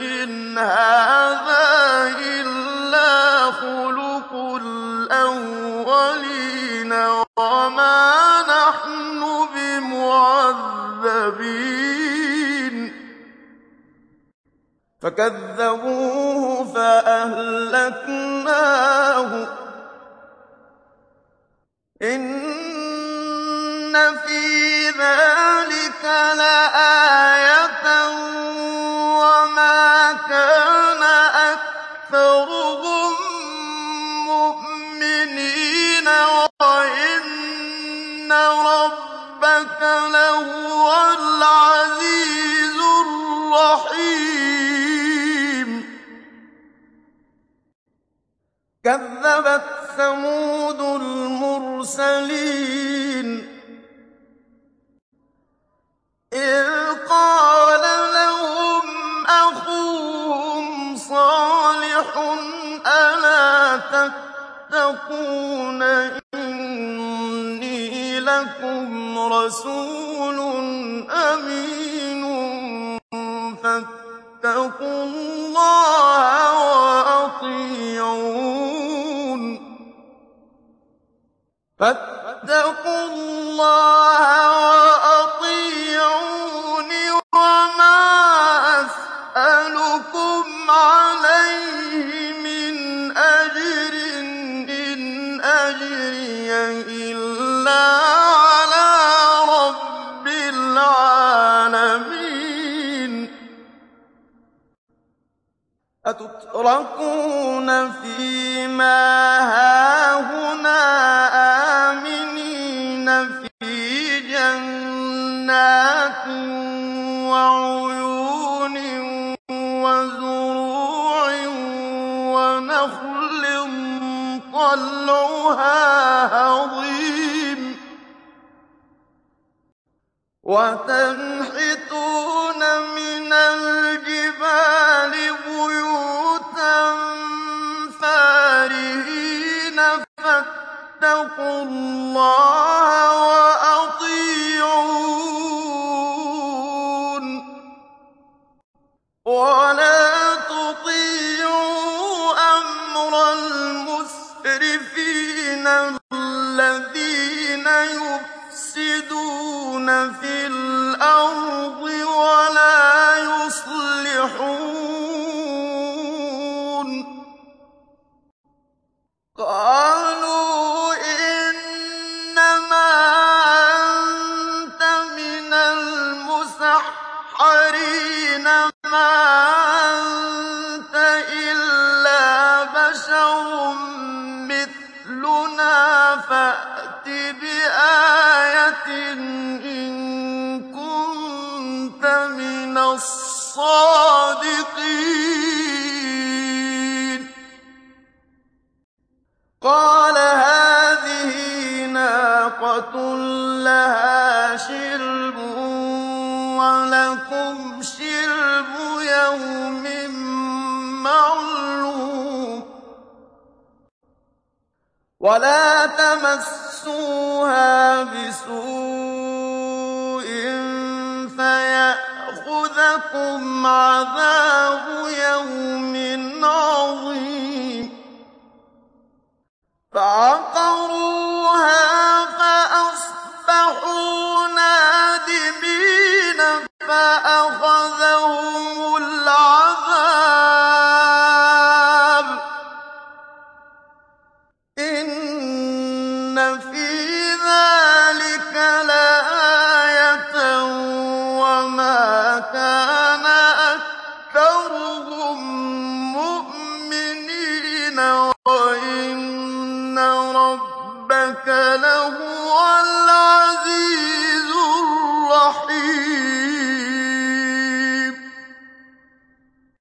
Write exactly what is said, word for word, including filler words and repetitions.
إِنْ هَٰذَا إِلَّا خُلُقُ الْأَوَّلِينَ وَمَا نَحْنُ بِمُعَذَّبِينَ فَكَذَّبُوهُ فَأَهْلَكْنَاهُ ۗ إِنَّ فِي ذَٰلِكَ لَآيَةً وَمَا كَانَ أَكْثَرُهُم مُّؤْمِنِينَ وَإِنَّ رَبَّكَ لَهُوَ الْعَزِيزُ الرَّحِيمُ كَذَّبَتْ ثَمُودُ الْمُرْسَلِينَ إِذْ قَالَ لَهُمْ أَخُوهُمْ صَالِحٌ أَلَا تَتَّقُونَ إِنِّي لَكُمْ رَسُولٌ أَمِينٌ فَاتَّقُوا اللَّهَ وَأَطِيعُونِ فَاتَّقُوا اللَّهَ وَأَطِيعُونِ وَمَا أَسْأَلُكُمْ عَلَيْهِ مِنْ أَجْرٍ ۖ إِنْ أَجْرِيَ إِلَّا عَلَىٰ رَبِّ الْعَالَمِينَ أَتُتْرَكُونَ فِي مَا هَاهُنَا آمِنِينَ فِي جَنَّاتٍ وَعُيُونٍ وَزُرُوعٍ وَنَخْلٍ طَلْعُهَا هَضِيمٌ وَتَنْحِتُونَ مِنَ الْجِبَالِ بُيُوتًا فَارِهِينَ فَاتَّقُوا اللَّهَ وَأَطِيعُونِ وَلَا تُطِيعُوا أَمْرَ الْمُسْرِفِينَ الَّذِينَ يُفْسِدُونَ فِي الْأَرْضِ وَلَا يُصْلِحُونَ قَالُوا إِنَّمَا أَنتَ مِنَ الْمُسَحَّرِينَ مَا أَنتَ إِلَّا بَشَرٌ مِّثْلُنَا فَأْتِ بِآيَةٍ إِن كُنتَ مِنَ الصَّادِقِينَ قَالَ هَٰذِهِ نَاقَةٌ لَّهَا شِرْبٌ وَلَكُمْ شِرْبُ يَوْمٍ مَّعْلُومٍ وَلَا تَمَسُّوهَا بِسُوءٍ فَيَأْخُذَكُمْ عَذَابُ يَوْمٍ عَظِيمٍ فَعَقَرُوهَا فَأَصْبَحُوا نَادِمِينَ فَأَخَذَهُمُ الْعَذَابُ ۗ إِنَّ فِي ذَٰلِكَ لَآيَةً وَمَا كَانَ أَكْثَرُهُم مُّؤْمِنِينَ وَإِنَّ رَبَّكَ لَهُوَ